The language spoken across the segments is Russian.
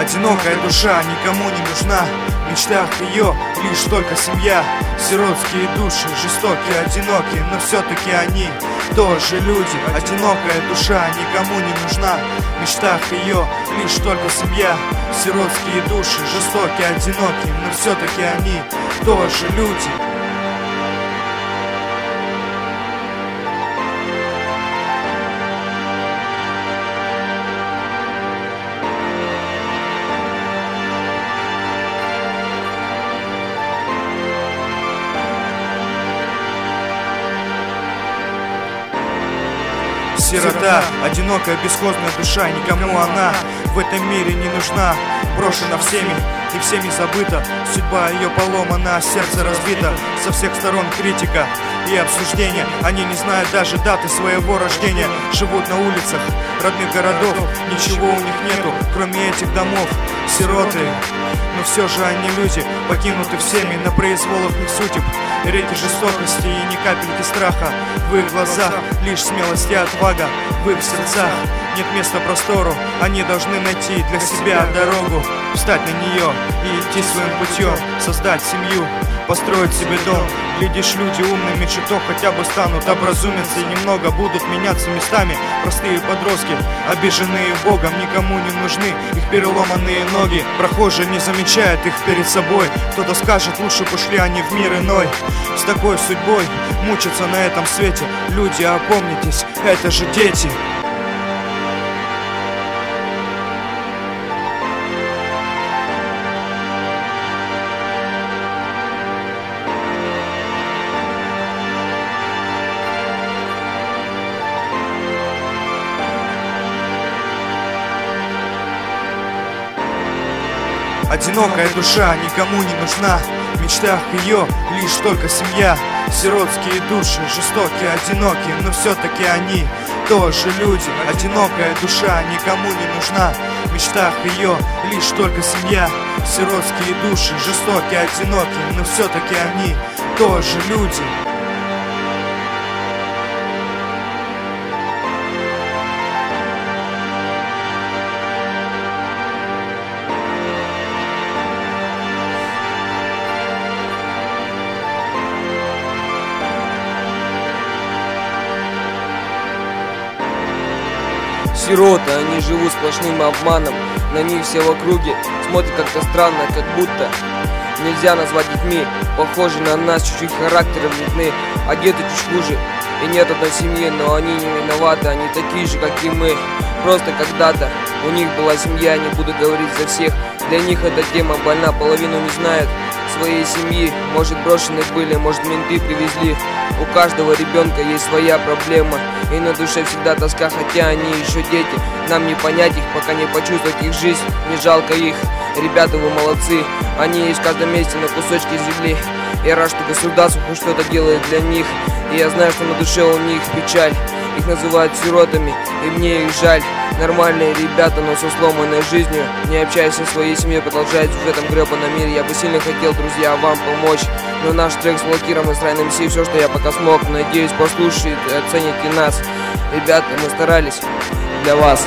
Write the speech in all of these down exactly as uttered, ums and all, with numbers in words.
Одинокая душа никому не нужна, в мечтах ее лишь только семья. Сиротские души, жестокие, одинокие, но все-таки они тоже люди. Одинокая душа никому не нужна, в мечтах ее лишь только семья. Сиротские души, жестокие, одинокие, но все-таки они тоже люди. Сирота, одинокая, бесхозная душа, никому она в этом мире не нужна. Брошена всеми и всеми забыта, судьба ее поломана, сердце разбито. Со всех сторон критика и обсуждения, они не знают даже даты своего рождения. Живут на улицах родных городов, ничего у них нету, кроме этих домов. Сироты, но все же они люди, покинуты всеми на произвол их судеб. Реки жестокости и ни капельки страха, в их глазах лишь смелость и отвага. В их сердцах нет места простору, они должны найти для себя дорогу, встать на нее и идти своим путем, создать семью, построить себе дом. Глядишь, люди умными чуток хотя бы станут, образумятся и немного будут меняться местами. Простые подростки, обиженные Богом, никому не нужны их переломанные ноги. Прохожие не замечают их перед собой, кто-то скажет, лучше пошли они в мир иной. С такой судьбой мучатся на этом свете люди, опомнитесь, это же дети. Одинокая душа никому не нужна, в мечтах ее лишь только семья. Сиротские души, жестокие, одинокие, но все-таки они тоже люди. Одинокая душа никому не нужна, в мечтах ее лишь только семья. Сиротские души, жестокие, одинокие, но все-таки они тоже люди. Сироты, они живут сплошным обманом, на них все в округе смотрят как-то странно, как будто нельзя назвать детьми. Похожи на нас, чуть-чуть характером видны, одеты чуть хуже. И нет одной семьи, но они не виноваты, они такие же, как и мы. Просто когда-то у них была семья, не буду говорить за всех. Для них эта тема больна, половину не знают своей семьи. Может, брошены были, может, менты привезли. У каждого ребенка есть своя проблема, и на душе всегда тоска, хотя они еще дети. Нам не понять их, пока не почувствовать их жизнь, не жалко их. Ребята, вы молодцы, они есть в каждом месте на кусочке земли. Я рад, что государство хоть что-то делает для них, и я знаю, что на душе у них печаль. Их называют сиротами, и мне их жаль. Нормальные ребята, но со сломанной жизнью, не общаясь со своей семьей, продолжают в этом гребаном мире. Я бы сильно хотел, друзья, вам помочь, но наш трек с Локиром и с Райном Си все, что я пока смог. Надеюсь, послушаете и оцените нас. Ребята, мы старались для вас.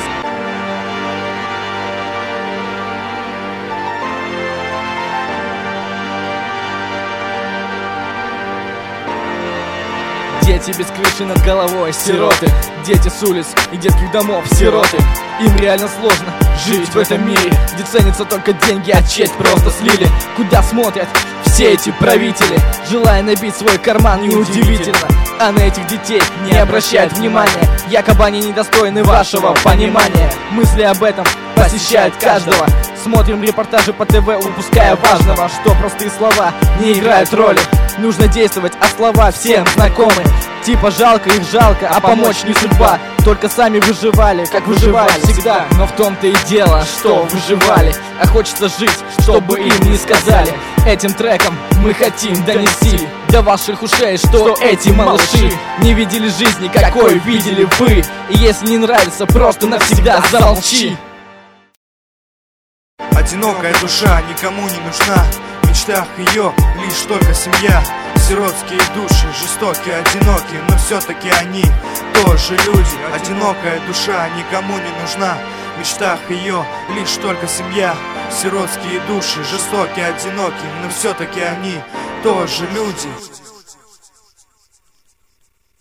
Дети без крыши над головой, сироты. Дети с улиц и детских домов, сироты. Им реально сложно жить в этом мире, где ценятся только деньги, а честь просто слили. Куда смотрят все эти правители, желая набить свой карман, неудивительно. А на этих детей не обращают внимания, якобы они недостойны вашего понимания. Мысли об этом посещают каждого. Смотрим репортажи по ТВ, упуская важного, что простые слова не играют роли. Нужно действовать, а слова всем знакомы. Типа жалко их жалко, а помочь не судьба. Только сами выживали, как выживали всегда. Но в том-то и дело, что выживали. А хочется жить, чтобы им не сказали. Этим треком мы хотим донести до ваших ушей, что эти малыши не видели жизни, какой видели вы. И если не нравится, просто навсегда замолчи. Одинокая душа никому не нужна, в мечтах ее лишь только семья. Сиротские души, жестокие, одинокие, но все-таки они тоже люди. Одинокая душа никому не нужна, в мечтах ее лишь только семья. Сиротские души, жестокие, одинокие, но все-таки они тоже люди.